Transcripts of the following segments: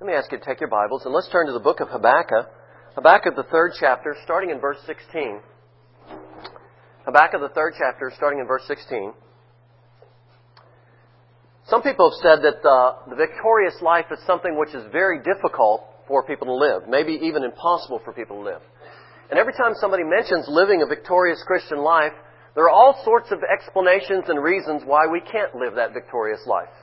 Let me ask you to take your Bibles and let's turn to the book of Habakkuk. Habakkuk, the 3rd chapter, starting in verse 16. Habakkuk, the 3rd chapter, starting in verse 16. Some people have said that the victorious life is something which is very difficult for people to live, maybe even impossible for people to live. And every time somebody mentions living a victorious Christian life, there are all sorts of explanations and reasons why we can't live that victorious life.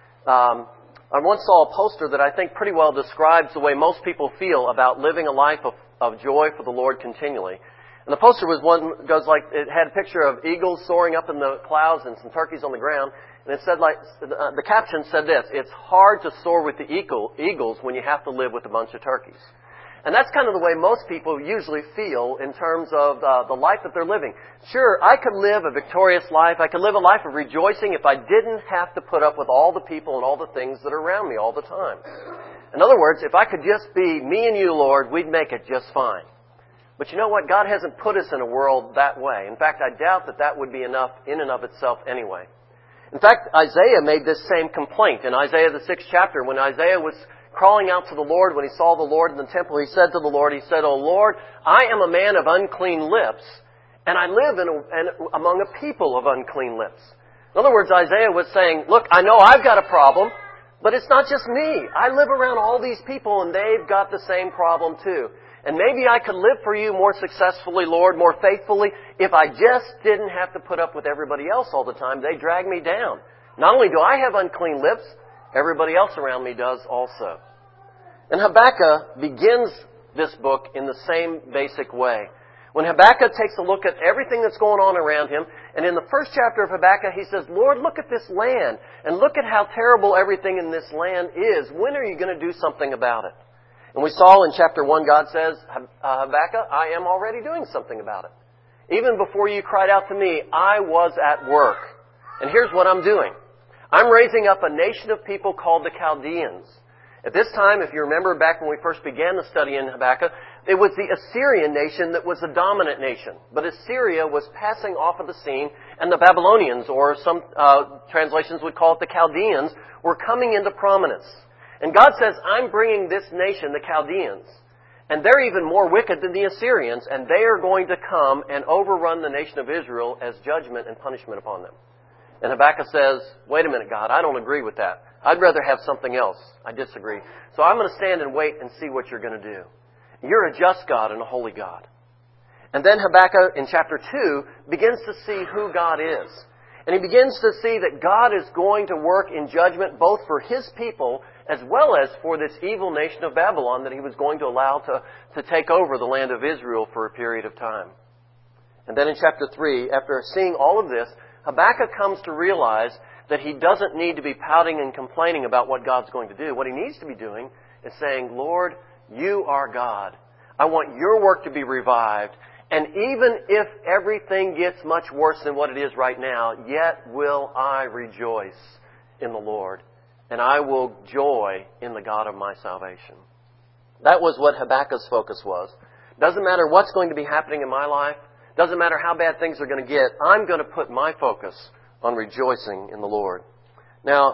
I once saw a poster that I think pretty well describes the way most people feel about living a life of joy for the Lord continually. And the poster was it had a picture of eagles soaring up in the clouds and some turkeys on the ground. And it said the caption said this: "It's hard to soar with the eagles when you have to live with a bunch of turkeys." And that's kind of the way most people usually feel in terms of the life that they're living. Sure, I could live a victorious life. I could live a life of rejoicing if I didn't have to put up with all the people and all the things that are around me all the time. In other words, if I could just be me and you, Lord, we'd make it just fine. But you know what? God hasn't put us in a world that way. In fact, I doubt that would be enough in and of itself anyway. In fact, Isaiah made this same complaint in Isaiah the 6th chapter. When Isaiah was crawling out to the Lord, when he saw the Lord in the temple, he said to the Lord, he said, "O Lord, I am a man of unclean lips, and I live among a people of unclean lips." In other words, Isaiah was saying, look, I know I've got a problem, but it's not just me. I live around all these people, and they've got the same problem too. And maybe I could live for you more successfully, Lord, more faithfully, if I just didn't have to put up with everybody else all the time. They drag me down. Not only do I have unclean lips, everybody else around me does also. And Habakkuk begins this book in the same basic way. When Habakkuk takes a look at everything that's going on around him, and in the first chapter of Habakkuk he says, "Lord, look at this land, and look at how terrible everything in this land is. When are you going to do something about it?" And we saw in chapter 1, God says, "Habakkuk, I am already doing something about it. Even before you cried out to me, I was at work. And here's what I'm doing. I'm raising up a nation of people called the Chaldeans." At this time, if you remember back when we first began the study in Habakkuk, it was the Assyrian nation that was the dominant nation. But Assyria was passing off of the scene, and the Babylonians, or some translations would call it the Chaldeans, were coming into prominence. And God says, I'm bringing this nation, the Chaldeans, and they're even more wicked than the Assyrians, and they are going to come and overrun the nation of Israel as judgment and punishment upon them. And Habakkuk says, wait a minute, God, I don't agree with that. I'd rather have something else. I disagree. So I'm going to stand and wait and see what you're going to do. You're a just God and a holy God. And then Habakkuk in chapter 2 begins to see who God is. And he begins to see that God is going to work in judgment both for His people as well as for this evil nation of Babylon that He was going to allow to take over the land of Israel for a period of time. And then in chapter 3, after seeing all of this, Habakkuk comes to realize that he doesn't need to be pouting and complaining about what God's going to do. What he needs to be doing is saying, Lord, you are God. I want your work to be revived. And even if everything gets much worse than what it is right now, yet will I rejoice in the Lord. And I will joy in the God of my salvation. That was what Habakkuk's focus was. Doesn't matter what's going to be happening in my life. Doesn't matter how bad things are going to get. I'm going to put my focus on rejoicing in the Lord. Now,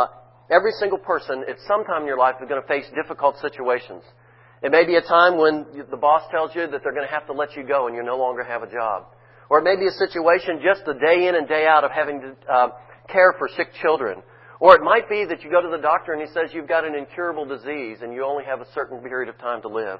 every single person at some time in your life is going to face difficult situations. It may be a time when the boss tells you that they're going to have to let you go and you no longer have a job. Or it may be a situation just a day in and day out of having to care for sick children. Or it might be that you go to the doctor and he says you've got an incurable disease and you only have a certain period of time to live.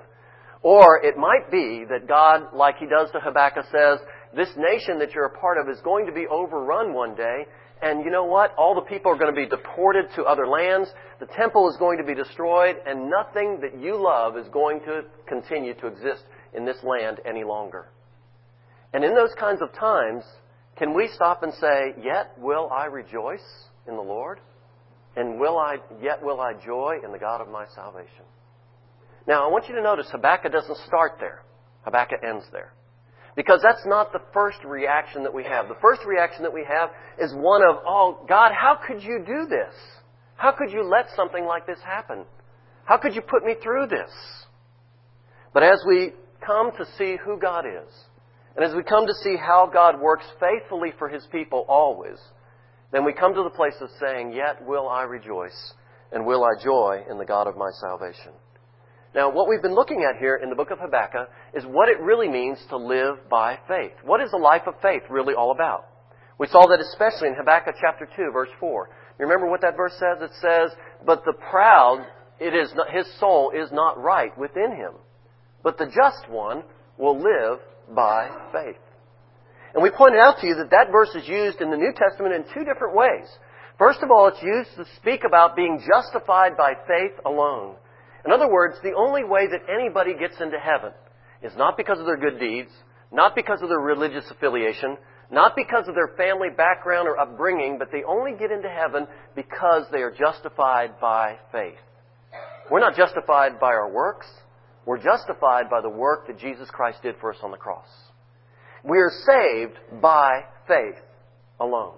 Or it might be that God, like He does to Habakkuk, says, this nation that you're a part of is going to be overrun one day. And you know what? All the people are going to be deported to other lands. The temple is going to be destroyed. And nothing that you love is going to continue to exist in this land any longer. And in those kinds of times, can we stop and say, yet will I rejoice in the Lord? And yet will I joy in the God of my salvation? Now, I want you to notice Habakkuk doesn't start there. Habakkuk ends there. Because that's not the first reaction that we have. The first reaction that we have is one of, oh, God, how could you do this? How could you let something like this happen? How could you put me through this? But as we come to see who God is, and as we come to see how God works faithfully for His people always, then we come to the place of saying, yet will I rejoice. and will I joy in the God of my salvation. Now, what we've been looking at here in the book of Habakkuk is what it really means to live by faith. What is a life of faith really all about? We saw that especially in Habakkuk chapter 2, verse 4. You remember what that verse says? It says, "But the proud, his soul is not right within him. But the just one will live by faith." And we pointed out to you that that verse is used in the New Testament in two different ways. First of all, it's used to speak about being justified by faith alone. In other words, the only way that anybody gets into heaven is not because of their good deeds, not because of their religious affiliation, not because of their family background or upbringing, but they only get into heaven because they are justified by faith. We're not justified by our works. We're justified by the work that Jesus Christ did for us on the cross. We are saved by faith alone.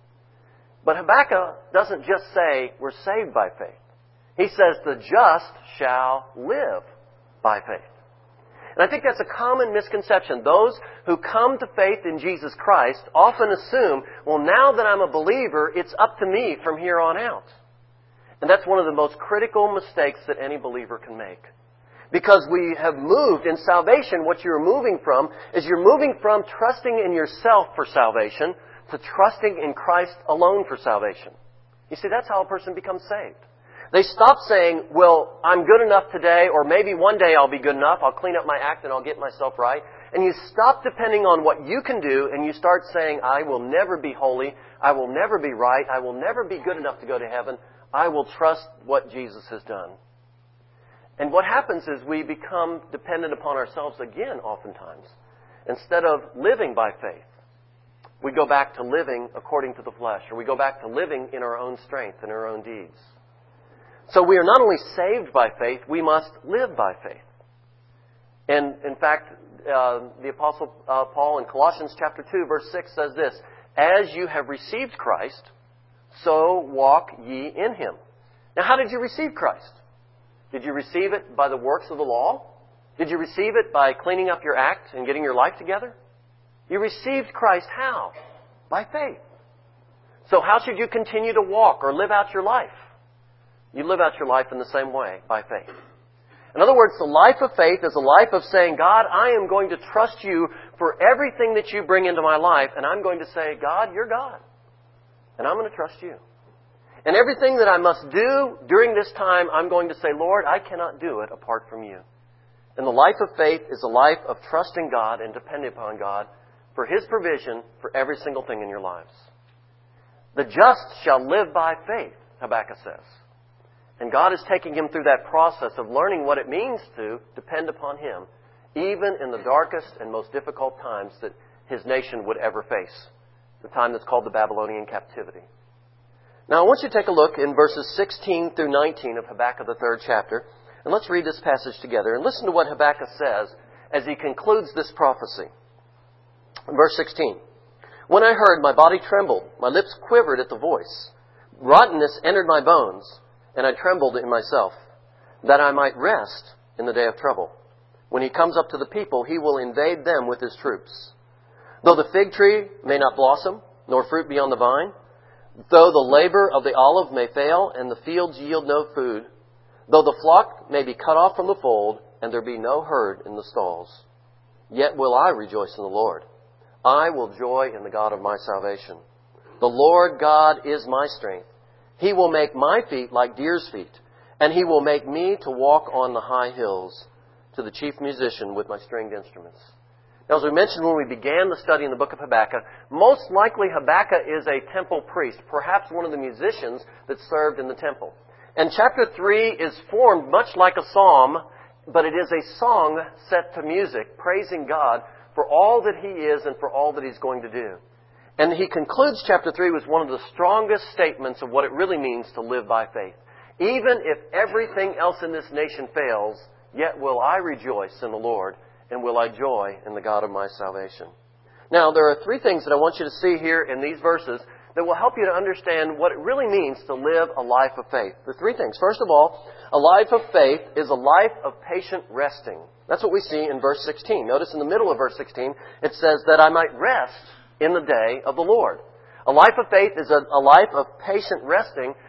But Habakkuk doesn't just say we're saved by faith. He says the just shall live by faith. And I think that's a common misconception. Those who come to faith in Jesus Christ often assume, well, now that I'm a believer, it's up to me from here on out. And that's one of the most critical mistakes that any believer can make. Because we have moved in salvation, what you're moving from is you're moving from trusting in yourself for salvation to trusting in Christ alone for salvation. You see, that's how a person becomes saved. They stop saying, well, I'm good enough today, or maybe one day I'll be good enough, I'll clean up my act and I'll get myself right. And you stop depending on what you can do, and you start saying, I will never be holy, I will never be right, I will never be good enough to go to heaven, I will trust what Jesus has done. And what happens is we become dependent upon ourselves again oftentimes. Instead of living by faith, we go back to living according to the flesh, or we go back to living in our own strength and our own deeds. So we are not only saved by faith, we must live by faith. And in fact, the Apostle Paul in Colossians chapter 2, verse 6 says this, "As you have received Christ, so walk ye in Him." Now, how did you receive Christ? Did you receive it by the works of the law? Did you receive it by cleaning up your act and getting your life together? You received Christ how? By faith. So how should you continue to walk or live out your life? You live out your life in the same way, by faith. In other words, the life of faith is a life of saying, God, I am going to trust you for everything that you bring into my life, and I'm going to say, God, you're God, and I'm going to trust you. And everything that I must do during this time, I'm going to say, Lord, I cannot do it apart from you. And the life of faith is a life of trusting God and depending upon God for His provision for every single thing in your lives. The just shall live by faith, Habakkuk says. And God is taking him through that process of learning what it means to depend upon Him, even in the darkest and most difficult times that his nation would ever face, the time that's called the Babylonian captivity. Now, I want you to take a look in verses 16 through 19 of Habakkuk, the 3rd chapter, and let's read this passage together and listen to what Habakkuk says as he concludes this prophecy. Verse 16, "When I heard, my body trembled, my lips quivered at the voice. Rottenness entered my bones, and I trembled in myself, that I might rest in the day of trouble. When He comes up to the people, He will invade them with His troops. Though the fig tree may not blossom, nor fruit be on the vine, though the labor of the olive may fail, and the fields yield no food, though the flock may be cut off from the fold, and there be no herd in the stalls, yet will I rejoice in the Lord. I will joy in the God of my salvation. The Lord God is my strength. He will make my feet like deer's feet, and He will make me to walk on the high hills, to the chief musician with my stringed instruments." Now, as we mentioned when we began the study in the book of Habakkuk, most likely Habakkuk is a temple priest, perhaps one of the musicians that served in the temple. And chapter 3 is formed much like a psalm, but it is a song set to music, praising God for all that He is and for all that He's going to do. And he concludes chapter 3 with one of the strongest statements of what it really means to live by faith. "Even if everything else in this nation fails, yet will I rejoice in the Lord, and will I joy in the God of my salvation." Now, there are 3 things that I want you to see here in these verses that will help you to understand what it really means to live a life of faith. There are 3 things. First of all, a life of faith is a life of patient resting. That's what we see in verse 16. Notice in the middle of verse 16, it says, "that I might rest in the day of the Lord." A life of faith is a life of patient resting,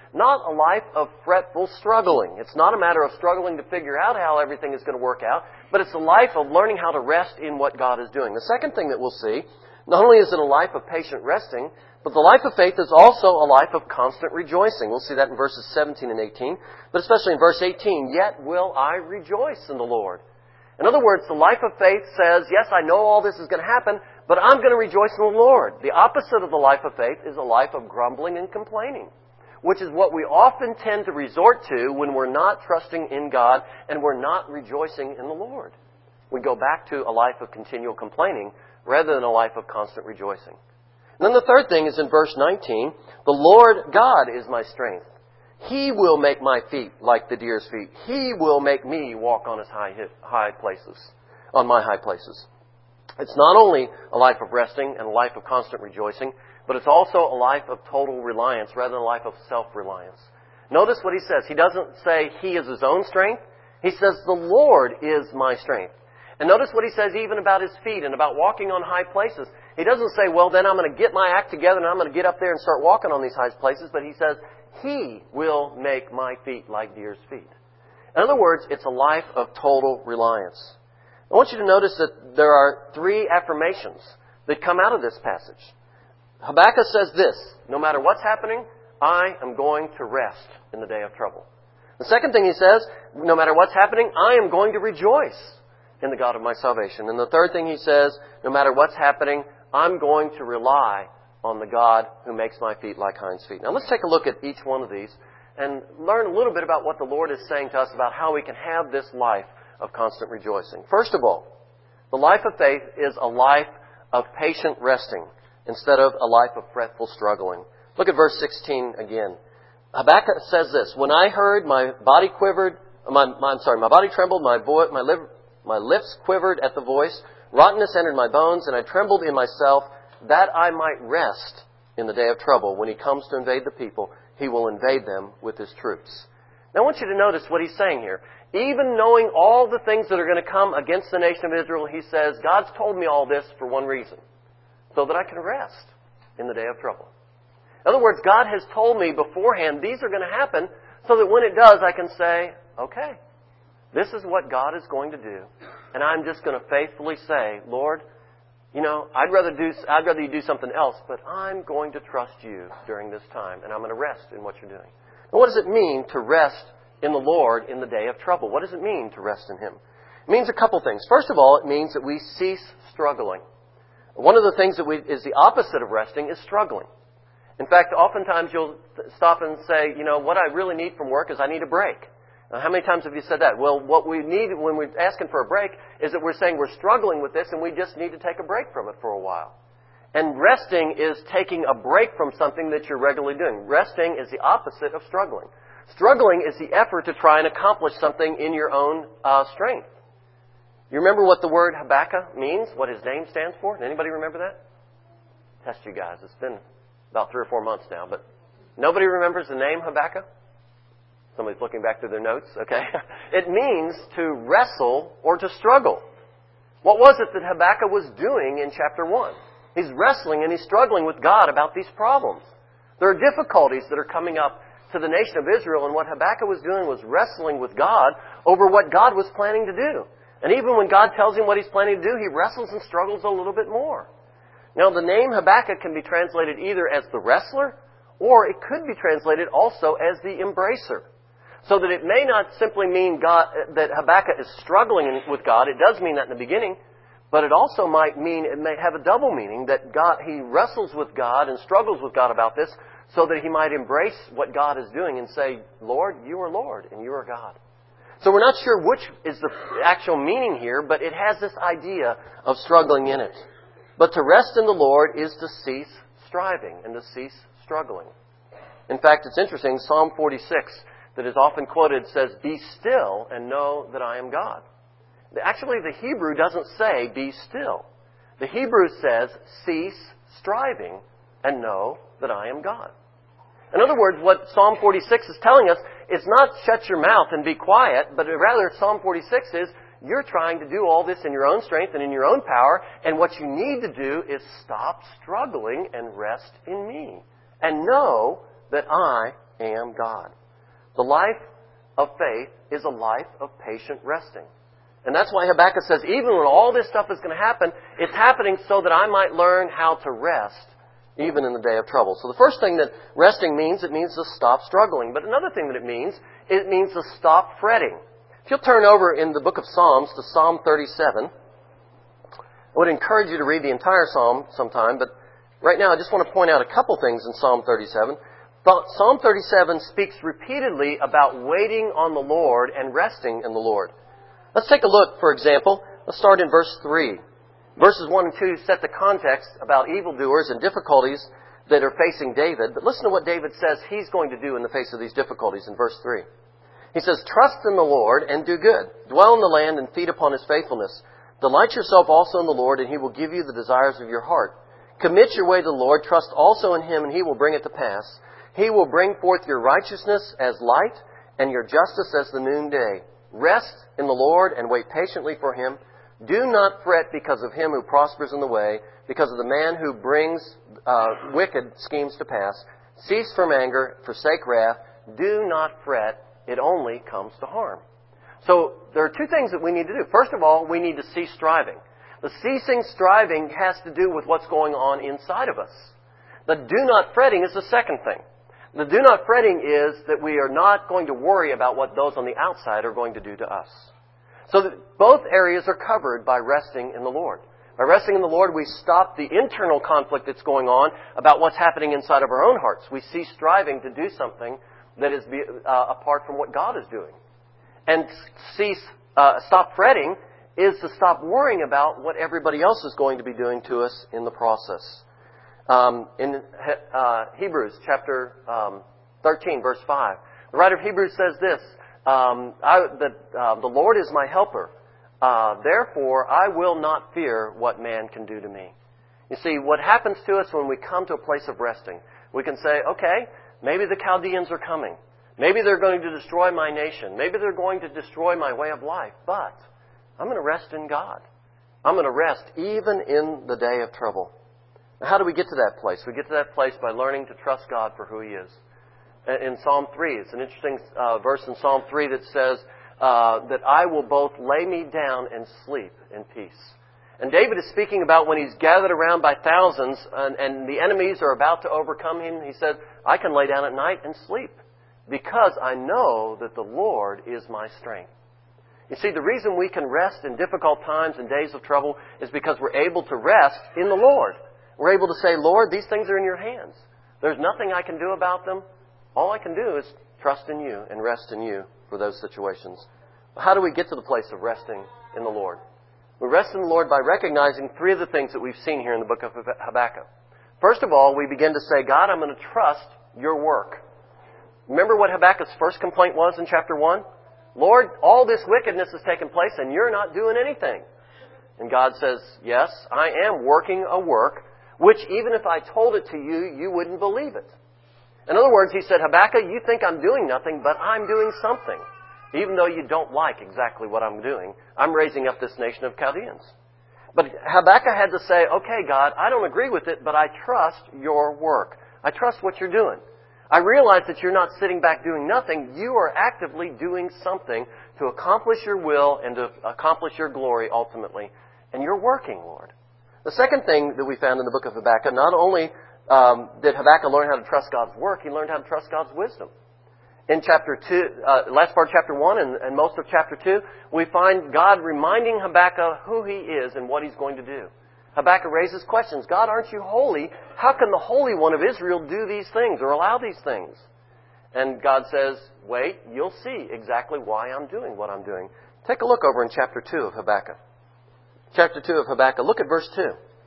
not a life of fretful struggling. It's not a matter of struggling to figure out how everything is going to work out, but it's a life of learning how to rest in what God is doing. The second thing that we'll see, not only is it a life of patient resting, but the life of faith is also a life of constant rejoicing. We'll see that in verses 17 and 18, but especially in verse 18, "Yet will I rejoice in the Lord." In other words, the life of faith says, yes, I know all this is going to happen, but I'm going to rejoice in the Lord. The opposite of the life of faith is a life of grumbling and complaining, which is what we often tend to resort to when we're not trusting in God and we're not rejoicing in the Lord. We go back to a life of continual complaining rather than a life of constant rejoicing. And then the third thing is in verse 19, "The Lord God is my strength. He will make my feet like the deer's feet. He will make me walk on his high places, on my high places." It's not only a life of resting and a life of constant rejoicing, but it's also a life of total reliance rather than a life of self-reliance. Notice what he says. He doesn't say he is his own strength. He says, "The Lord is my strength." And notice what he says even about his feet and about walking on high places. He doesn't say, well, then I'm going to get my act together and I'm going to get up there and start walking on these high places. But he says, He will make my feet like deer's feet. In other words, it's a life of total reliance. I want you to notice that there are 3 affirmations that come out of this passage. Habakkuk says this, "No matter what's happening, I am going to rest in the day of trouble." The second thing he says, "No matter what's happening, I am going to rejoice in the God of my salvation." And the third thing he says, "No matter what's happening, I'm going to rely on the God who makes my feet like hinds feet." Now let's take a look at each one of these and learn a little bit about what the Lord is saying to us about how we can have this life of constant rejoicing. First of all, the life of faith is a life of patient resting instead of a life of fretful struggling. Look at verse 16 again. Habakkuk says this, "When I heard, my body quivered, my body trembled, my lips quivered at the voice, rottenness entered my bones, and I trembled in myself, that I might rest in the day of trouble. When he comes to invade the people, he will invade them with his troops." Now I want you to notice what he's saying here. Even knowing all the things that are going to come against the nation of Israel, he says, God's told me all this for one reason, so that I can rest in the day of trouble. In other words, God has told me beforehand these are going to happen, so that when it does, I can say, okay, this is what God is going to do, and I'm just going to faithfully say, Lord, I'd rather you do something else, but I'm going to trust you during this time, and I'm going to rest in what you're doing. Now, what does it mean to rest in the Lord in the day of trouble? What does it mean to rest in Him? It means a couple things. First of all, it means that we cease struggling. One of the things that is the opposite of resting is struggling. In fact, oftentimes you'll stop and say, what I really need from work is I need a break. Now, how many times have you said that? Well, what we need when we're asking for a break is that we're saying we're struggling with this and we just need to take a break from it for a while. And resting is taking a break from something that you're regularly doing. Resting is the opposite of struggling. Struggling is the effort to try and accomplish something in your own strength. You remember what the word Habakkuk means? What his name stands for? Anybody remember that? Test you guys. It's been about 3 or 4 months now, but nobody remembers the name Habakkuk? Somebody's looking back through their notes. Okay. It means to wrestle or to struggle. What was it that Habakkuk was doing in chapter 1? He's wrestling and he's struggling with God about these problems. There are difficulties that are coming up to the nation of Israel, and what Habakkuk was doing was wrestling with God over what God was planning to do. And even when God tells him what He's planning to do, he wrestles and struggles a little bit more. Now, the name Habakkuk can be translated either as the wrestler, or it could be translated also as the embracer. So that it may not simply mean that Habakkuk is struggling with God. It does mean that in the beginning. But it also might mean, it may have a double meaning, that he wrestles with God and struggles with God about this so that he might embrace what God is doing and say, Lord, you are Lord and you are God. So we're not sure which is the actual meaning here, but it has this idea of struggling in it. But to rest in the Lord is to cease striving and to cease struggling. In fact, it's interesting, Psalm 46, that is often quoted, says, "Be still and know that I am God." Actually, the Hebrew doesn't say, "Be still." The Hebrew says, "Cease striving and know that I am God." In other words, what Psalm 46 is telling us is not shut your mouth and be quiet, but rather Psalm 46 is, you're trying to do all this in your own strength and in your own power, and what you need to do is stop struggling and rest in me. And know that I am God. The life of faith is a life of patient resting. And that's why Habakkuk says, even when all this stuff is going to happen, it's happening so that I might learn how to rest even in the day of trouble. So the first thing that resting means, it means to stop struggling. But another thing that it means to stop fretting. If you'll turn over in the book of Psalms to Psalm 37, I would encourage you to read the entire Psalm sometime, but right now I just want to point out a couple things in Psalm 37. Psalm 37 speaks repeatedly about waiting on the Lord and resting in the Lord. Let's take a look, for example. Let's start in verse 3. Verses 1 and 2 set the context about evildoers and difficulties that are facing David. But listen to what David says he's going to do in the face of these difficulties in verse 3. He says, "Trust in the Lord and do good. Dwell in the land and feed upon His faithfulness. Delight yourself also in the Lord, and He will give you the desires of your heart. Commit your way to the Lord. Trust also in Him, and He will bring it to pass. He will bring forth your righteousness as light and your justice as the noonday. Rest in the Lord and wait patiently for Him. Do not fret because of him who prospers in the way, because of the man who brings wicked schemes to pass. Cease from anger, forsake wrath. Do not fret. It only comes to harm." So there are two things that we need to do. First of all, we need to cease striving. The ceasing striving has to do with what's going on inside of us. The do not fretting is the second thing. The do not fretting is that we are not going to worry about what those on the outside are going to do to us. So that both areas are covered by resting in the Lord. By resting in the Lord, we stop the internal conflict that's going on about what's happening inside of our own hearts. We cease striving to do something that is apart from what God is doing. And stop fretting is to stop worrying about what everybody else is going to be doing to us in the process. In Hebrews chapter 13, verse 5, the writer of Hebrews says this, the Lord is my helper. Therefore, I will not fear what man can do to me. You see, what happens to us when we come to a place of resting, we can say, okay, maybe the Chaldeans are coming. Maybe they're going to destroy my nation. Maybe they're going to destroy my way of life. But I'm going to rest in God. I'm going to rest even in the day of trouble. Now, how do we get to that place? We get to that place by learning to trust God for who He is. In Psalm 3, it's an interesting verse in Psalm 3 that says that I will both lay me down and sleep in peace. And David is speaking about when he's gathered around by thousands and the enemies are about to overcome him. He said, I can lay down at night and sleep because I know that the Lord is my strength. You see, the reason we can rest in difficult times and days of trouble is because we're able to rest in the Lord. We're able to say, Lord, these things are in your hands. There's nothing I can do about them. All I can do is trust in you and rest in you for those situations. How do we get to the place of resting in the Lord? We rest in the Lord by recognizing three of the things that we've seen here in the book of Habakkuk. First of all, we begin to say, God, I'm going to trust your work. Remember what Habakkuk's first complaint was in chapter 1? Lord, all this wickedness has taken place and you're not doing anything. And God says, yes, I am working a work which even if I told it to you, you wouldn't believe it. In other words, he said, Habakkuk, you think I'm doing nothing, but I'm doing something. Even though you don't like exactly what I'm doing, I'm raising up this nation of Chaldeans. But Habakkuk had to say, okay, God, I don't agree with it, but I trust your work. I trust what you're doing. I realize that you're not sitting back doing nothing. You are actively doing something to accomplish your will and to accomplish your glory ultimately. And you're working, Lord. The second thing that we found in the book of Habakkuk, not only did Habakkuk learn how to trust God's work, he learned how to trust God's wisdom. In chapter 2, last part of chapter 1 and most of chapter 2, we find God reminding Habakkuk who He is and what He's going to do. Habakkuk raises questions. God, aren't you holy? How can the Holy One of Israel do these things or allow these things? And God says, wait, you'll see exactly why I'm doing what I'm doing. Take a look over in chapter 2 of Habakkuk. Chapter 2 of Habakkuk. Look at verse 2.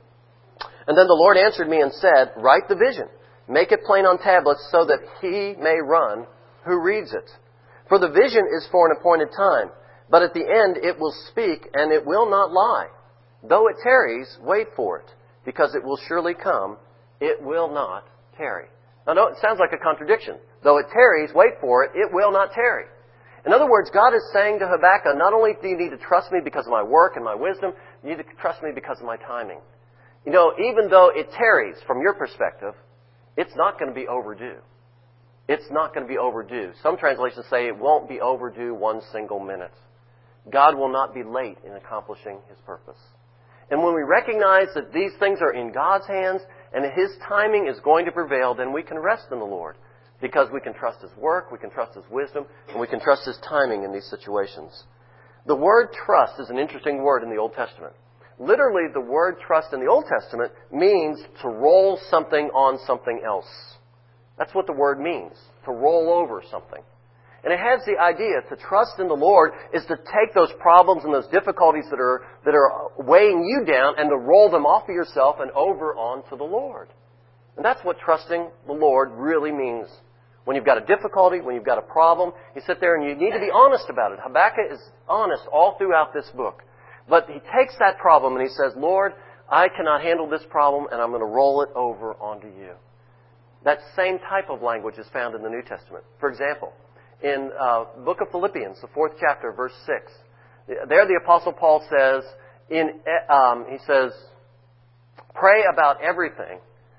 And then the Lord answered me and said, write the vision. Make it plain on tablets so that he may run who reads it. For the vision is for an appointed time, but at the end it will speak and it will not lie. Though it tarries, wait for it, because it will surely come. It will not tarry. Now, no, it sounds like a contradiction. Though it tarries, wait for it. It will not tarry. In other words, God is saying to Habakkuk, not only do you need to trust me because of my work and my wisdom, you need to trust me because of my timing. You know, even though it tarries from your perspective, it's not going to be overdue. it's not going to be overdue. Some translations say it won't be overdue one single minute. God will not be late in accomplishing His purpose. And when we recognize that these things are in God's hands and that His timing is going to prevail, then we can rest in the Lord because we can trust His work, we can trust His wisdom, and we can trust His timing in these situations. The word trust is an interesting word in the Old Testament. Literally, the word trust in the Old Testament means to roll something on something else. That's what the word means, to roll over something. And it has the idea to trust in the Lord is to take those problems and those difficulties that are weighing you down and to roll them off of yourself and over onto the Lord. And that's what trusting the Lord really means. When you've got a difficulty, when you've got a problem, you sit there and you need to be honest about it. Habakkuk is honest all throughout this book. But he takes that problem and he says, Lord, I cannot handle this problem and I'm going to roll it over onto you. That same type of language is found in the New Testament. For example, in the book of Philippians, the 4th chapter, verse 6, there the Apostle Paul says, he says, pray about everything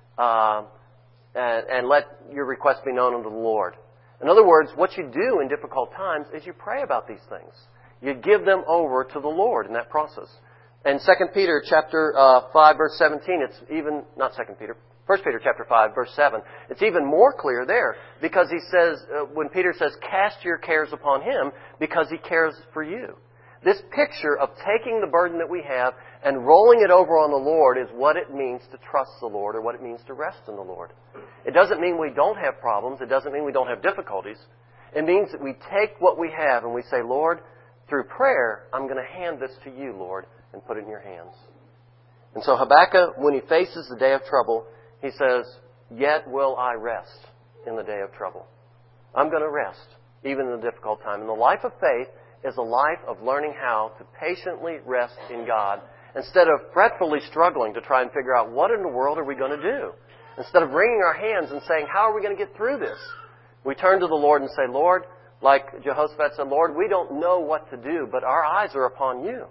and let your requests be known unto the Lord. In other words, what you do in difficult times is you pray about these things. You give them over to the Lord in that process. And 2 Peter chapter 5, verse 17, it's even, not 2 Peter, 1 Peter chapter 5, verse 7, it's even more clear there because he says, when Peter says, cast your cares upon Him because He cares for you. This picture of taking the burden that we have and rolling it over on the Lord is what it means to trust the Lord or what it means to rest in the Lord. It doesn't mean we don't have problems. It doesn't mean we don't have difficulties. It means that we take what we have and we say, Lord, through prayer, I'm going to hand this to you, Lord, and put it in your hands. And so Habakkuk, when he faces the day of trouble, he says, yet will I rest in the day of trouble. I'm going to rest, even in a difficult time. And the life of faith is a life of learning how to patiently rest in God instead of fretfully struggling to try and figure out what in the world are we going to do. Instead of wringing our hands and saying, how are we going to get through this? We turn to the Lord and say, Lord, like Jehoshaphat said, Lord, we don't know what to do, but our eyes are upon you.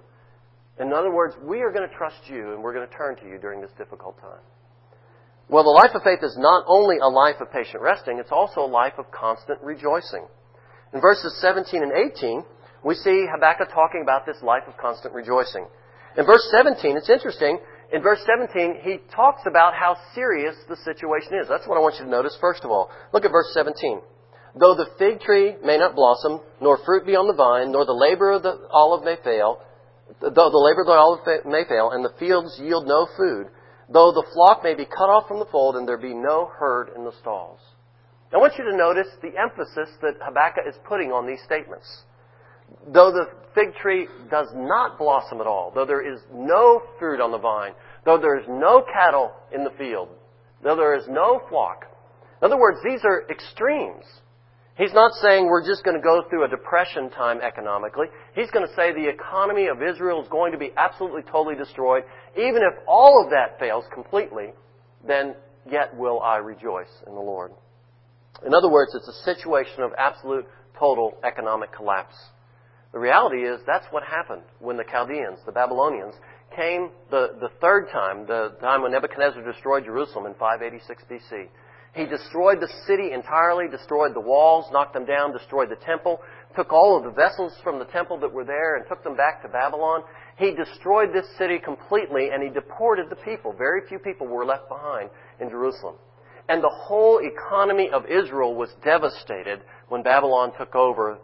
In other words, we are going to trust you and we're going to turn to you during this difficult time. Well, the life of faith is not only a life of patient resting, it's also a life of constant rejoicing. In verses 17 and 18, we see Habakkuk talking about this life of constant rejoicing. In verse 17, it's interesting. In verse 17, he talks about how serious the situation is. That's what I want you to notice first of all. Look at verse 17. Though the fig tree may not blossom, nor fruit be on the vine, nor the labor of the olive may fail, though the labor of the olive may fail, and the fields yield no food, though the flock may be cut off from the fold, and there be no herd in the stalls. I want you to notice the emphasis that Habakkuk is putting on these statements. Though the fig tree does not blossom at all, though there is no fruit on the vine, though there is no cattle in the field, though there is no flock. In other words, these are extremes. He's not saying we're just going to go through a depression time economically. He's going to say the economy of Israel is going to be absolutely, totally destroyed. Even if all of that fails completely, then yet will I rejoice in the Lord. In other words, it's a situation of absolute, total economic collapse. The reality is that's what happened when the Chaldeans, the Babylonians, came the third time, the time when Nebuchadnezzar destroyed Jerusalem in 586 BC. He destroyed the city entirely, destroyed the walls, knocked them down, destroyed the temple, took all of the vessels from the temple that were there and took them back to Babylon. He destroyed this city completely and he deported the people. Very few people were left behind in Jerusalem. And the whole economy of Israel was devastated when Babylon took over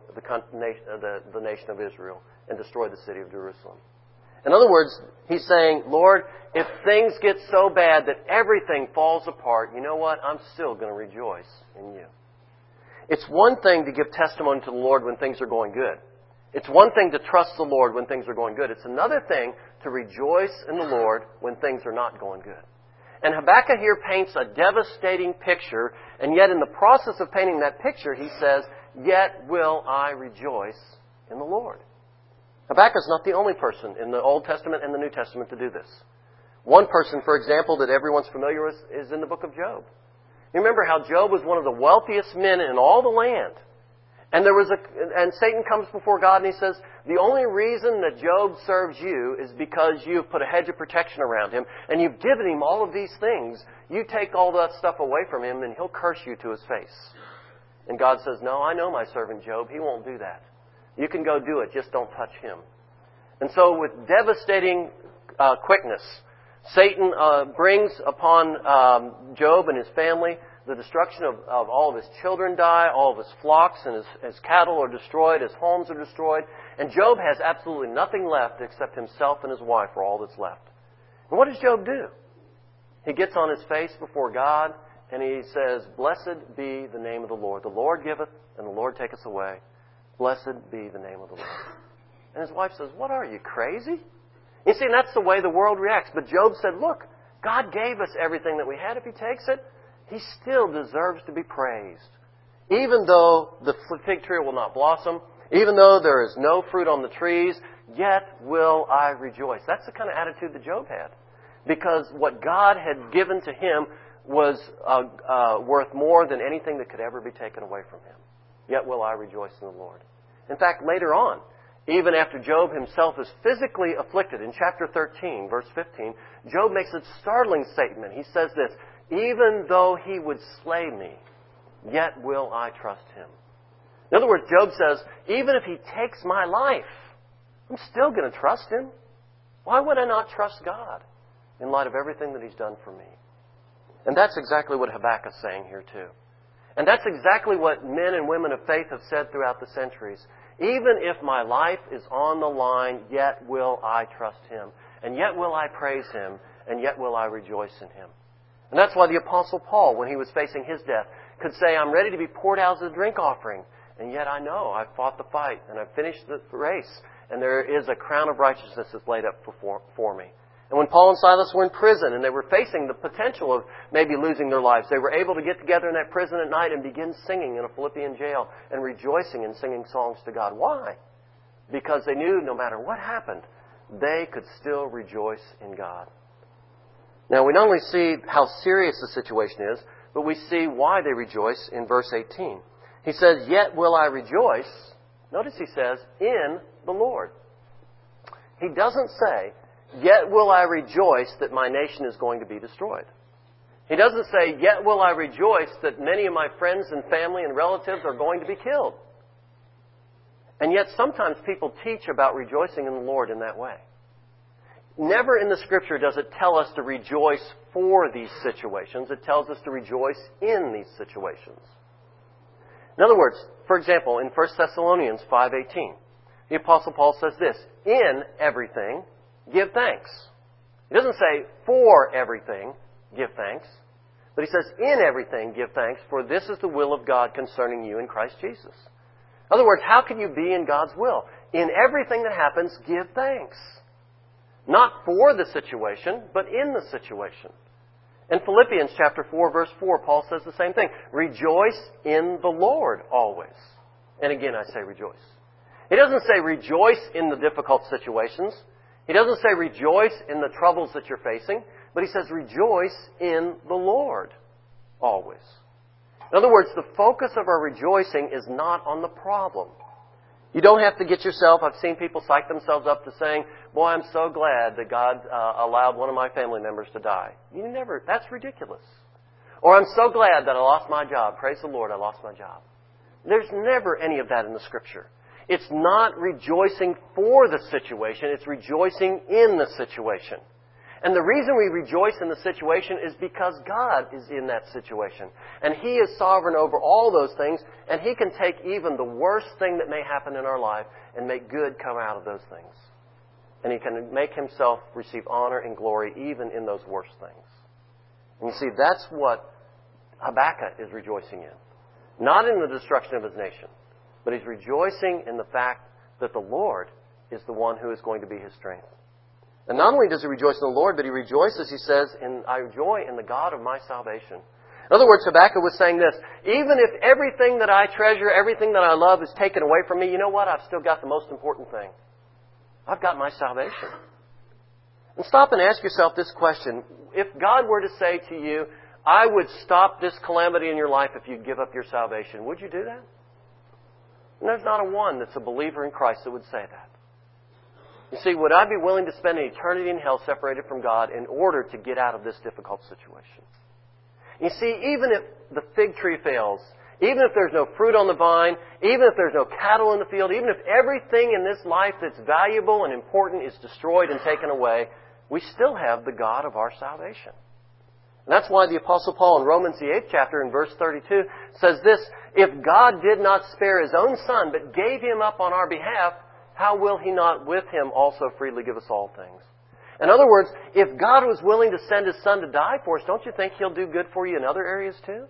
the nation of Israel and destroyed the city of Jerusalem. In other words, he's saying, Lord, if things get so bad that everything falls apart, you know what? I'm still going to rejoice in you. It's one thing to give testimony to the Lord when things are going good. It's one thing to trust the Lord when things are going good. It's another thing to rejoice in the Lord when things are not going good. And Habakkuk here paints a devastating picture, and yet in the process of painting that picture, he says, yet will I rejoice in the Lord. Habakkuk is not the only person in the Old Testament and the New Testament to do this. One person, for example, that everyone's familiar with is in the book of Job. You remember how Job was one of the wealthiest men in all the land. And Satan comes before God and he says, the only reason that Job serves you is because you've put a hedge of protection around him and you've given him all of these things. You take all that stuff away from him and he'll curse you to his face. And God says, no, I know my servant Job. He won't do that. You can go do it. Just don't touch him. And so with devastating quickness, Satan brings upon Job and his family the destruction of all of his children die, all of his flocks and his cattle are destroyed, his homes are destroyed. And Job has absolutely nothing left except himself and his wife are all that's left. And what does Job do? He gets on his face before God and he says, blessed be the name of the Lord. The Lord giveth and the Lord taketh away. Blessed be the name of the Lord. And his wife says, what are you, crazy? You see, and that's the way the world reacts. But Job said, look, God gave us everything that we had. If He takes it, He still deserves to be praised. Even though the fig tree will not blossom, even though there is no fruit on the trees, yet will I rejoice. That's the kind of attitude that Job had. Because what God had given to him was worth more than anything that could ever be taken away from him. Yet will I rejoice in the Lord. In fact, later on, even after Job himself is physically afflicted, in chapter 13, verse 15, Job makes a startling statement. He says this, even though He would slay me, yet will I trust Him. In other words, Job says, even if He takes my life, I'm still going to trust Him. Why would I not trust God in light of everything that He's done for me? And that's exactly what Habakkuk's saying here too. And that's exactly what men and women of faith have said throughout the centuries. Even if my life is on the line, yet will I trust Him. And yet will I praise Him. And yet will I rejoice in Him. And that's why the Apostle Paul, when he was facing his death, could say, I'm ready to be poured out as a drink offering. And yet I know I've fought the fight and I've finished the race. And there is a crown of righteousness that's laid up for me. And when Paul and Silas were in prison and they were facing the potential of maybe losing their lives, they were able to get together in that prison at night and begin singing in a Philippian jail and rejoicing and singing songs to God. Why? Because they knew no matter what happened, they could still rejoice in God. Now, we not only see how serious the situation is, but we see why they rejoice in verse 18. He says, yet will I rejoice. Notice he says, in the Lord. He doesn't say, yet will I rejoice that my nation is going to be destroyed. He doesn't say, yet will I rejoice that many of my friends and family and relatives are going to be killed. And yet sometimes people teach about rejoicing in the Lord in that way. Never in the Scripture does it tell us to rejoice for these situations. It tells us to rejoice in these situations. In other words, for example, in 1 Thessalonians 5:18, the Apostle Paul says this, in everything, give thanks. He doesn't say, for everything, give thanks. But he says, in everything, give thanks, for this is the will of God concerning you in Christ Jesus. In other words, how can you be in God's will? In everything that happens, give thanks. Not for the situation, but in the situation. In Philippians chapter 4, verse 4, Paul says the same thing. Rejoice in the Lord always. And again, I say rejoice. He doesn't say rejoice in the difficult situations. He doesn't say rejoice in the troubles that you're facing. But he says rejoice in the Lord always. In other words, the focus of our rejoicing is not on the problem. You don't have to get yourself, I've seen people psych themselves up to saying, boy, I'm so glad that God allowed one of my family members to die. That's ridiculous. Or I'm so glad that I lost my job. Praise the Lord, I lost my job. There's never any of that in the Scripture. It's not rejoicing for the situation, it's rejoicing in the situation. And the reason we rejoice in the situation is because God is in that situation. And He is sovereign over all those things, and He can take even the worst thing that may happen in our life and make good come out of those things. And He can make Himself receive honor and glory even in those worst things. And you see, that's what Habakkuk is rejoicing in. Not in the destruction of his nation, but he's rejoicing in the fact that the Lord is the one who is going to be his strength. And not only does he rejoice in the Lord, but he rejoices, he says, I joy in the God of my salvation. In other words, Habakkuk was saying this, even if everything that I treasure, everything that I love is taken away from me, you know what? I've still got the most important thing. I've got my salvation. And stop and ask yourself this question. If God were to say to you, I would stop this calamity in your life if you'd give up your salvation, would you do that? And there's not a one that's a believer in Christ that would say that. You see, would I be willing to spend an eternity in hell separated from God in order to get out of this difficult situation? You see, even if the fig tree fails, even if there's no fruit on the vine, even if there's no cattle in the field, even if everything in this life that's valuable and important is destroyed and taken away, we still have the God of our salvation. And that's why the Apostle Paul in Romans the 8th chapter in verse 32 says this, "If God did not spare His own Son, but gave Him up on our behalf, how will He not with Him also freely give us all things?" In other words, if God was willing to send His Son to die for us, don't you think He'll do good for you in other areas too?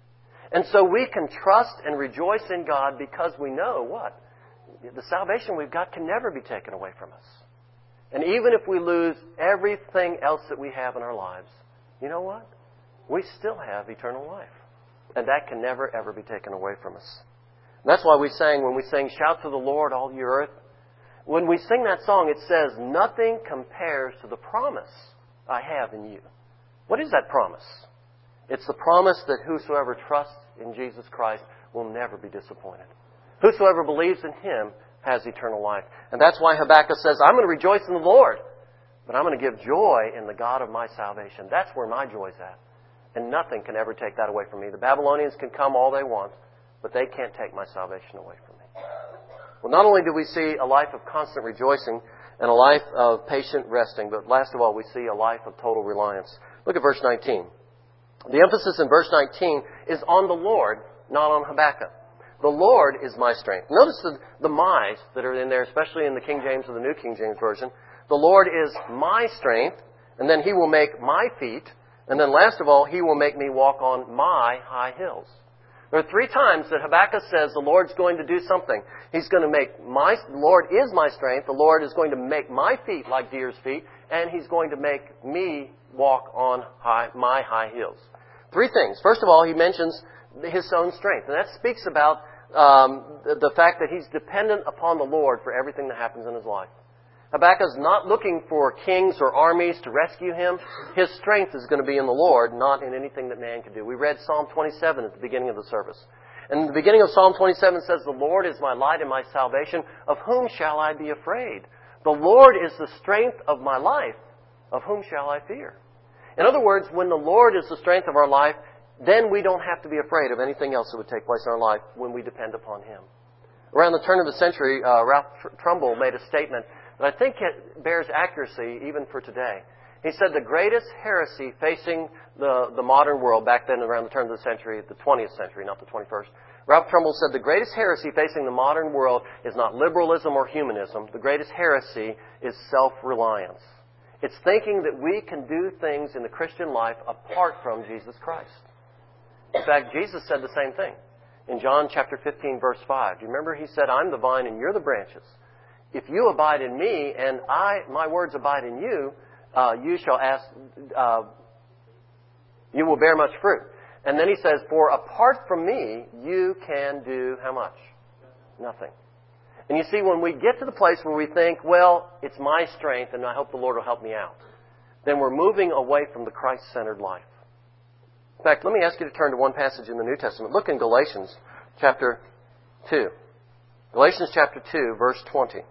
And so we can trust and rejoice in God because we know what? The salvation we've got can never be taken away from us. And even if we lose everything else that we have in our lives, you know what? We still have eternal life. And that can never, ever be taken away from us. And that's why we sang, when we sing, "Shout to the Lord, all you earth." When we sing that song, it says, "Nothing compares to the promise I have in you." What is that promise? It's the promise that whosoever trusts in Jesus Christ will never be disappointed. Whosoever believes in Him has eternal life. And that's why Habakkuk says, "I'm going to rejoice in the Lord, but I'm going to give joy in the God of my salvation." That's where my joy's at. And nothing can ever take that away from me. The Babylonians can come all they want, but they can't take my salvation away from me. Well, not only do we see a life of constant rejoicing and a life of patient resting, but last of all, we see a life of total reliance. Look at verse 19. The emphasis in verse 19 is on the Lord, not on Habakkuk. The Lord is my strength. Notice the my's that are in there, especially in the King James or the New King James Version. The Lord is my strength, and then He will make my feet, and then last of all, He will make me walk on my high hills. There are 3 times that Habakkuk says the Lord's going to do something. He's going to make the Lord is my strength, the Lord is going to make my feet like deer's feet, and He's going to make me walk on my high hills. 3 things. First of all, He mentions His own strength, and that speaks about the fact that he's dependent upon the Lord for everything that happens in his life. Habakkuk's not looking for kings or armies to rescue him. His strength is going to be in the Lord, not in anything that man can do. We read Psalm 27 at the beginning of the service. And the beginning of Psalm 27 says, "The Lord is my light and my salvation. Of whom shall I be afraid? The Lord is the strength of my life. Of whom shall I fear?" In other words, when the Lord is the strength of our life, then we don't have to be afraid of anything else that would take place in our life when we depend upon Him. Around the turn of the century, Ralph Trumbull made a statement that I think it bears accuracy even for today. He said the greatest heresy facing the modern world back then around the turn of the century, the 20th century, not the 21st, Ralph Trumbull said the greatest heresy facing the modern world is not liberalism or humanism. The greatest heresy is self-reliance. It's thinking that we can do things in the Christian life apart from Jesus Christ. In fact, Jesus said the same thing. In John chapter 15, verse 5, do you remember He said, "I'm the vine and you're the branches. If you abide in me and my words abide in you, you will bear much fruit." And then He says, "For apart from me, you can do" how much? Nothing. And you see, when we get to the place where we think, well, it's my strength and I hope the Lord will help me out, then we're moving away from the Christ-centered life. In fact, let me ask you to turn to one passage in the New Testament. Look in Galatians chapter 2. Galatians chapter 2, verse 20.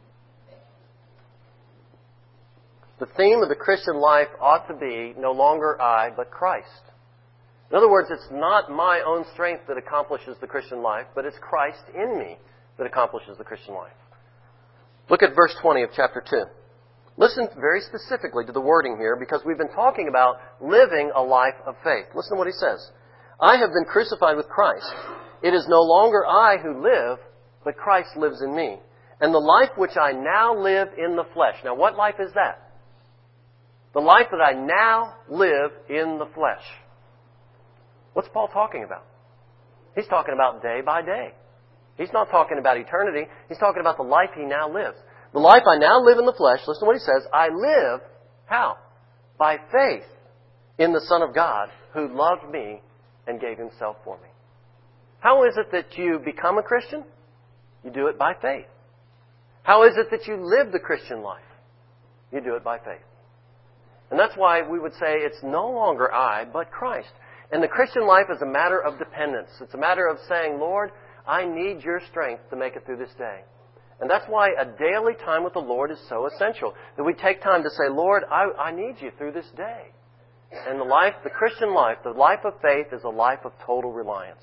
The theme of the Christian life ought to be no longer I, but Christ. In other words, it's not my own strength that accomplishes the Christian life, but it's Christ in me that accomplishes the Christian life. Look at verse 20 of chapter 2. Listen very specifically to the wording here, because we've been talking about living a life of faith. Listen to what he says. "I have been crucified with Christ. It is no longer I who live, but Christ lives in me. And the life which I now live in the flesh." Now, what life is that? The life that I now live in the flesh. What's Paul talking about? He's talking about day by day. He's not talking about eternity. He's talking about the life he now lives. The life I now live in the flesh, listen to what he says, I live, how? By faith in the Son of God who loved me and gave Himself for me. How is it that you become a Christian? You do it by faith. How is it that you live the Christian life? You do it by faith. And that's why we would say it's no longer I, but Christ. And the Christian life is a matter of dependence. It's a matter of saying, Lord, I need Your strength to make it through this day. And that's why a daily time with the Lord is so essential. That we take time to say, Lord, I need You through this day. And the Christian life, the life of faith is a life of total reliance.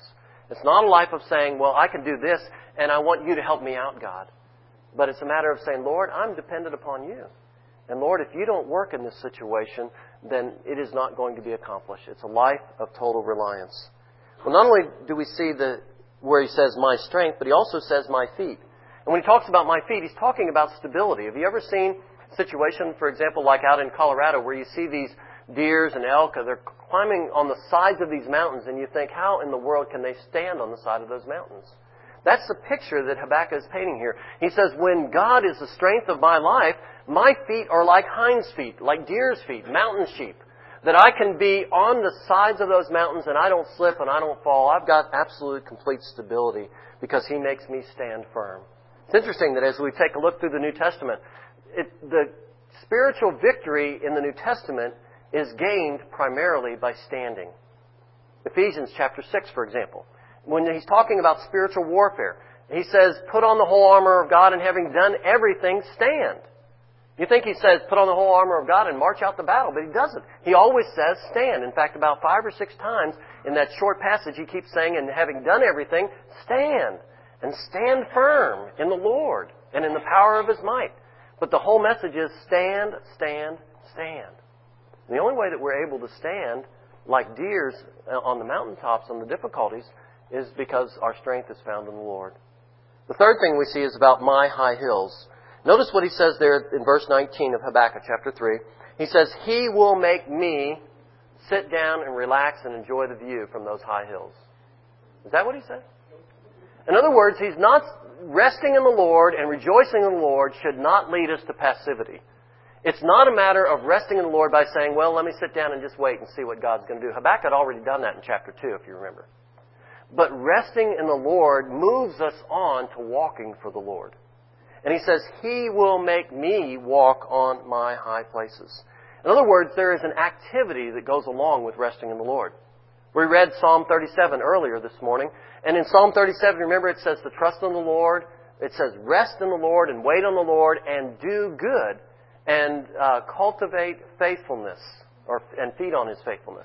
It's not a life of saying, well, I can do this, and I want you to help me out, God. But it's a matter of saying, Lord, I'm dependent upon you. And Lord, if you don't work in this situation, then it is not going to be accomplished. It's a life of total reliance. Well, not only do we see where he says my strength, but he also says my feet. And when he talks about my feet, he's talking about stability. Have you ever seen a situation, for example, like out in Colorado, where you see these deers and elk, they're climbing on the sides of these mountains, and you think, how in the world can they stand on the side of those mountains? That's the picture that Habakkuk is painting here. He says, when God is the strength of my life, my feet are like hinds feet, like deer's feet, mountain sheep, that I can be on the sides of those mountains and I don't slip and I don't fall. I've got absolute, complete stability because He makes me stand firm. It's interesting that as we take a look through the New Testament, the spiritual victory in the New Testament is gained primarily by standing. Ephesians chapter 6, for example. When he's talking about spiritual warfare, he says, put on the whole armor of God, and having done everything, stand. You think he says, put on the whole armor of God and march out the battle, but he doesn't. He always says, stand. In fact, about 5 or 6 times in that short passage, he keeps saying, and having done everything, stand. And stand firm in the Lord and in the power of His might. But the whole message is stand, stand, stand. And the only way that we're able to stand like deers on the mountaintops on the difficulties is because our strength is found in the Lord. The third thing we see is about my high hills. Notice what he says there in verse 19 of Habakkuk chapter 3. He says, He will make me sit down and relax and enjoy the view from those high hills. Is that what he said? In other words, he's not resting in the Lord and rejoicing in the Lord should not lead us to passivity. It's not a matter of resting in the Lord by saying, well, let me sit down and just wait and see what God's going to do. Habakkuk had already done that in chapter 2, if you remember. But resting in the Lord moves us on to walking for the Lord. And he says, He will make me walk on my high places. In other words, there is an activity that goes along with resting in the Lord. We read Psalm 37 earlier this morning. And in Psalm 37, remember, it says to trust in the Lord. It says rest in the Lord and wait on the Lord and do good and cultivate faithfulness and feed on His faithfulness.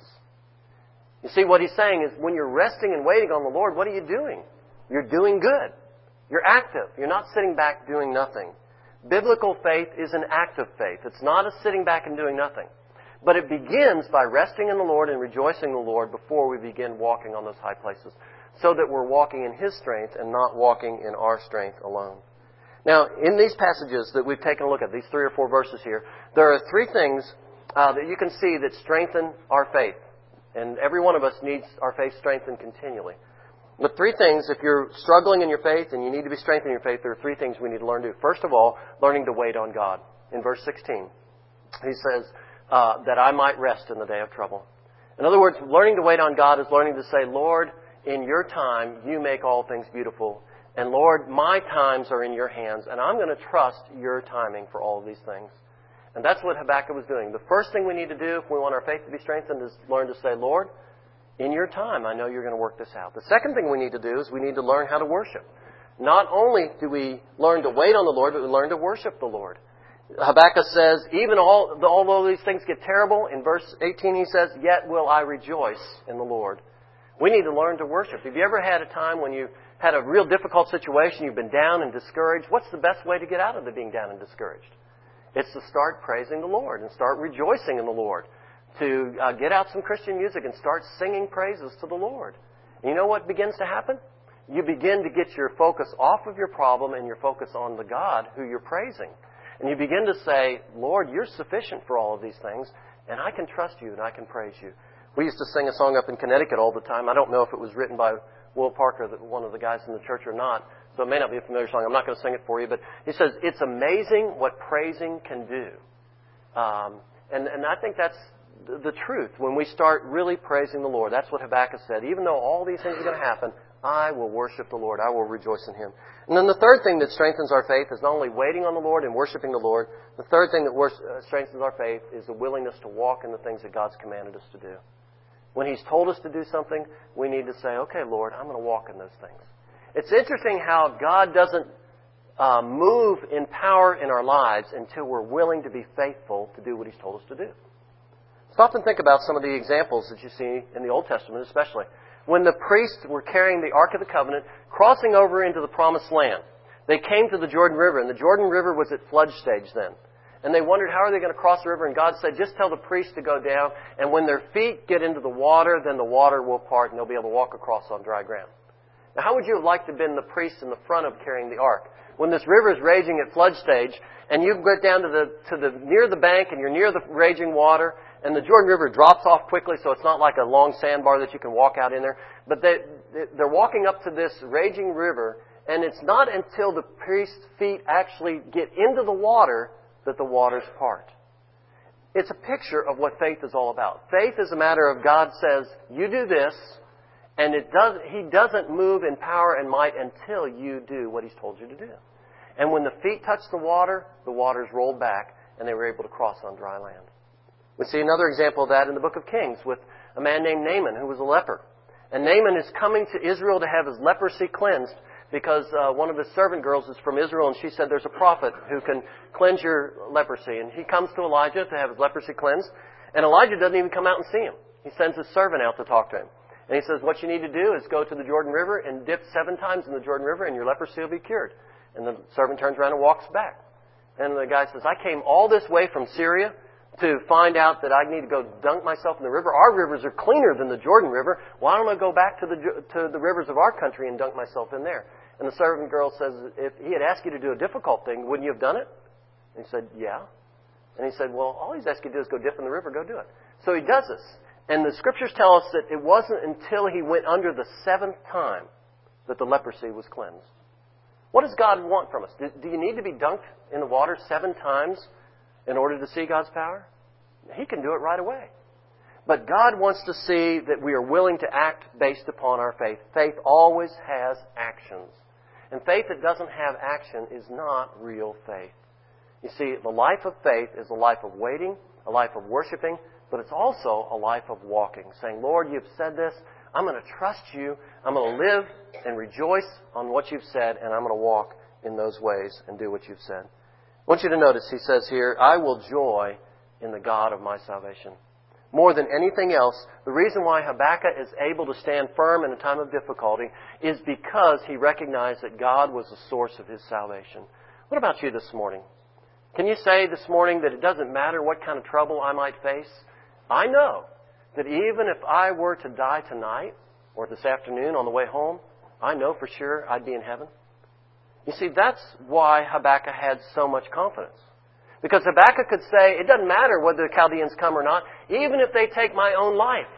You see, what he's saying is when you're resting and waiting on the Lord, what are you doing? You're doing good. You're active. You're not sitting back doing nothing. Biblical faith is an active faith. It's not a sitting back and doing nothing. But it begins by resting in the Lord and rejoicing in the Lord before we begin walking on those high places, so that we're walking in His strength and not walking in our strength alone. Now, in these passages that we've taken a look at, these 3 or 4 verses here, there are 3 things that you can see that strengthen our faith. And every one of us needs our faith strengthened continually. But 3 things, if you're struggling in your faith and you need to be strengthened in your faith, there are 3 things we need to learn to do. First of all, learning to wait on God. In verse 16, he says, that I might rest in the day of trouble. In other words, learning to wait on God is learning to say, Lord, in your time, you make all things beautiful. And Lord, my times are in your hands, and I'm going to trust your timing for all of these things. And that's what Habakkuk was doing. The first thing we need to do if we want our faith to be strengthened is learn to say, Lord, in your time, I know you're going to work this out. The second thing we need to do is we need to learn how to worship. Not only do we learn to wait on the Lord, but we learn to worship the Lord. Habakkuk says, even although these things get terrible, in verse 18 he says, yet will I rejoice in the Lord. We need to learn to worship. Have you ever had a time when you had a real difficult situation, you've been down and discouraged? What's the best way to get out of the being down and discouraged? It's to start praising the Lord and start rejoicing in the Lord. To get out some Christian music and start singing praises to the Lord. And you know what begins to happen? You begin to get your focus off of your problem and your focus on the God who you're praising. And you begin to say, Lord, you're sufficient for all of these things, and I can trust you and I can praise you. We used to sing a song up in Connecticut all the time. I don't know if it was written by Will Parker, one of the guys in the church, or not. So it may not be a familiar song. I'm not going to sing it for you. But he says, it's amazing what praising can do. And I think that's the truth. When we start really praising the Lord, that's what Habakkuk said. Even though all these things are going to happen, I will worship the Lord. I will rejoice in Him. And then the third thing that strengthens our faith is not only waiting on the Lord and worshiping the Lord. The third thing that strengthens our faith is the willingness to walk in the things that God's commanded us to do. When He's told us to do something, we need to say, okay, Lord, I'm going to walk in those things. It's interesting how God doesn't move in power in our lives until we're willing to be faithful to do what He's told us to do. Stop and think about some of the examples that you see in the Old Testament especially. when the priests were carrying the Ark of the Covenant, crossing over into the Promised Land. They came to the Jordan River, and the Jordan River was at flood stage then. And they wondered, how are they going to cross the river? And God said, just tell the priests to go down, and when their feet get into the water, then the water will part, and they'll be able to walk across on dry ground. Now, how would you have liked to have been the priest in the front of carrying the ark? When this river is raging at flood stage, and you get down to the near the bank, and you're near the raging water, and the Jordan River drops off quickly, so it's not like a long sandbar that you can walk out in there. But they're walking up to this raging river, and it's not until the priest's feet actually get into the water that the waters part. It's a picture of what faith is all about. Faith is a matter of God says, you do this, and He doesn't move in power and might until you do what He's told you to do. And when the feet touch the waters rolled back, and they were able to cross on dry land. We see another example of that in the book of Kings with a man named Naaman who was a leper. And Naaman is coming to Israel to have his leprosy cleansed because one of his servant girls is from Israel, and she said there's a prophet who can cleanse your leprosy. And he comes to Elijah to have his leprosy cleansed, and Elijah doesn't even come out and see him. He sends his servant out to talk to him. And he says, what you need to do is go to the Jordan River and dip 7 times in the Jordan River, and your leprosy will be cured. And the servant turns around and walks back. And the guy says, I came all this way from Syria to find out that I need to go dunk myself in the river. Our rivers are cleaner than the Jordan River. Why don't I go back to the rivers of our country and dunk myself in there? And the servant girl says, if he had asked you to do a difficult thing, wouldn't you have done it? And he said, yeah. And he said, well, all he's asked you to do is go dip in the river, go do it. So he does this. And the Scriptures tell us that it wasn't until he went under the 7th time that the leprosy was cleansed. What does God want from us? Do you need to be dunked in the water 7 times in order to see God's power? He can do it right away. But God wants to see that we are willing to act based upon our faith. Faith always has actions. And faith that doesn't have action is not real faith. You see, the life of faith is a life of waiting, a life of worshiping, but it's also a life of walking. Saying, Lord, you've said this. I'm going to trust you. I'm going to live and rejoice on what you've said, and I'm going to walk in those ways and do what you've said. I want you to notice, he says here, I will joy in the God of my salvation. More than anything else, the reason why Habakkuk is able to stand firm in a time of difficulty is because he recognized that God was the source of his salvation. What about you this morning? Can you say this morning that it doesn't matter what kind of trouble I might face? I know that even if I were to die tonight or this afternoon on the way home, I know for sure I'd be in heaven. You see, that's why Habakkuk had so much confidence. Because Habakkuk could say, it doesn't matter whether the Chaldeans come or not, even if they take my own life.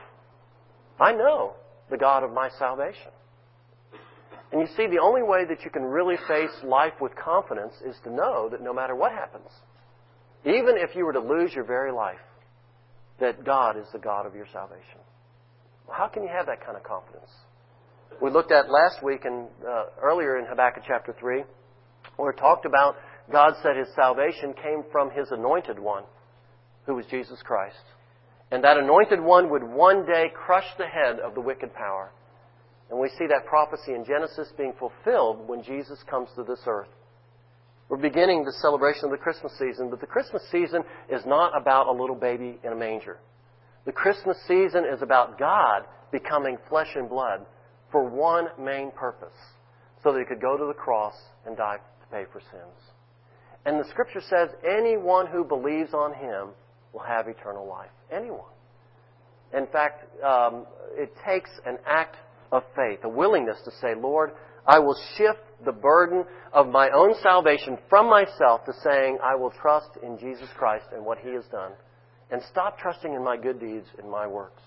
I know the God of my salvation. And you see, the only way that you can really face life with confidence is to know that no matter what happens, even if you were to lose your very life, that God is the God of your salvation. Well, how can you have that kind of confidence? We looked at last week and earlier in Habakkuk chapter 3, where it talked about God said His salvation came from His anointed one, who was Jesus Christ. And that anointed one would one day crush the head of the wicked power. And we see that prophecy in Genesis being fulfilled when Jesus comes to this earth. We're beginning the celebration of the Christmas season, but the Christmas season is not about a little baby in a manger. The Christmas season is about God becoming flesh and blood for one main purpose, so that He could go to the cross and die to pay for sins. And the Scripture says anyone who believes on Him will have eternal life. Anyone. In fact, it takes an act of faith, a willingness to say, Lord, I will shift the burden of my own salvation from myself to saying, I will trust in Jesus Christ and what He has done, and stop trusting in my good deeds and my works.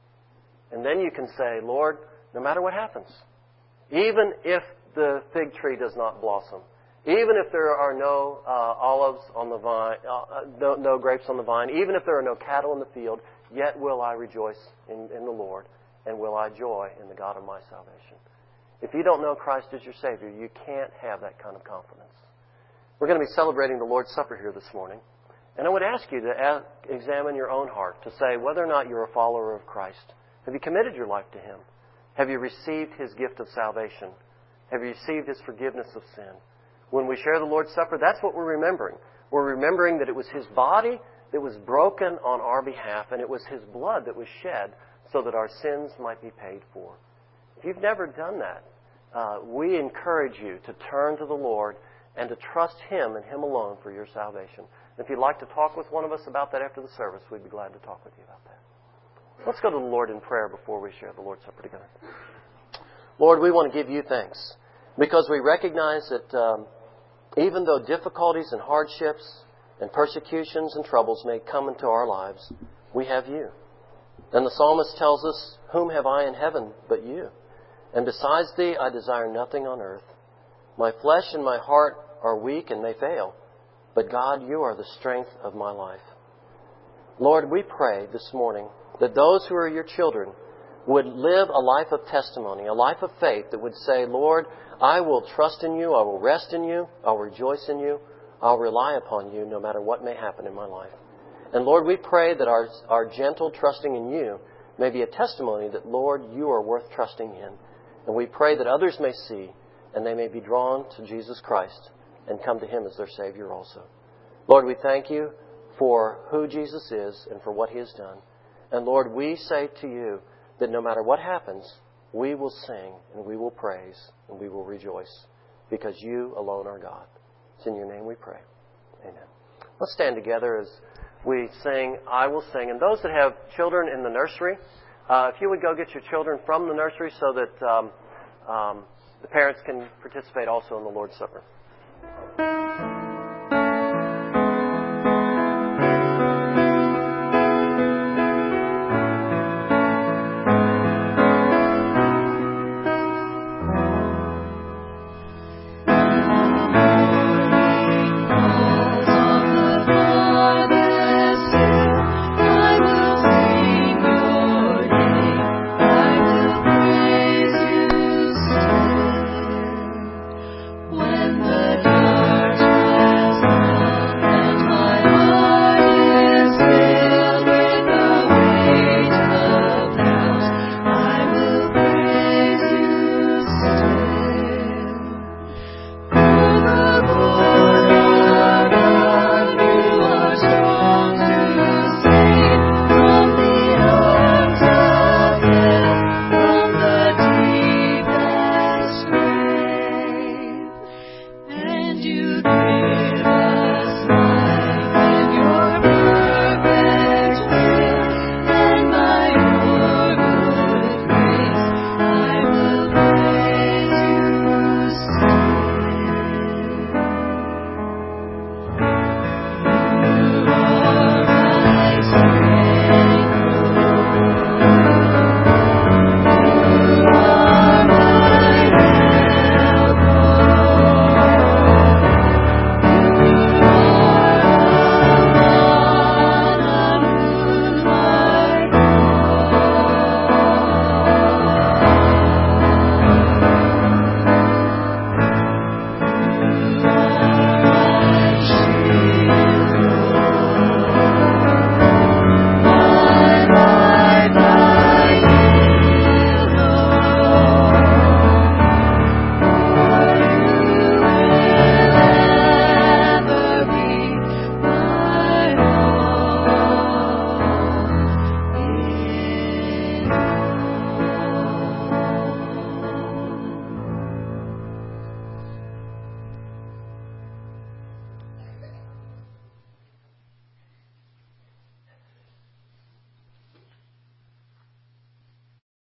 And then you can say, Lord, no matter what happens, even if the fig tree does not blossom, even if there are no olives on the vine, no grapes on the vine, even if there are no cattle in the field, yet will I rejoice in the Lord, and will I joy in the God of my salvation. If you don't know Christ as your Savior, you can't have that kind of confidence. We're going to be celebrating the Lord's Supper here this morning. And I would ask you to examine your own heart, to say whether or not you're a follower of Christ. Have you committed your life to Him? Have you received His gift of salvation? Have you received His forgiveness of sin? When we share the Lord's Supper, that's what we're remembering. We're remembering that it was His body that was broken on our behalf, and it was His blood that was shed so that our sins might be paid for. If you've never done that, we encourage you to turn to the Lord and to trust Him and Him alone for your salvation. If you'd like to talk with one of us about that after the service, we'd be glad to talk with you about that. Let's go to the Lord in prayer before we share the Lord's Supper together. Lord, we want to give you thanks because we recognize that even though difficulties and hardships and persecutions and troubles may come into our lives, we have you. And the psalmist tells us, "Whom have I in heaven but you? And besides thee I desire nothing on earth. My flesh and my heart are weak and may fail, but God, you are the strength of my life." Lord, we pray this morning that those who are your children would live a life of testimony, a life of faith that would say, "Lord, I will trust in you, I will rest in you, I'll rejoice in you, I'll rely upon you no matter what may happen in my life." And Lord, we pray that our gentle trusting in you may be a testimony that, Lord, you are worth trusting in. And we pray that others may see and they may be drawn to Jesus Christ and come to Him as their Savior also. Lord, we thank you for who Jesus is and for what He has done. And Lord, we say to you that no matter what happens, we will sing and we will praise and we will rejoice because you alone are God. It's in your name we pray. Amen. Let's stand together as we sing, "I Will Sing." And those that have children in the nursery, if you would go get your children from the nursery so that the parents can participate also in the Lord's Supper.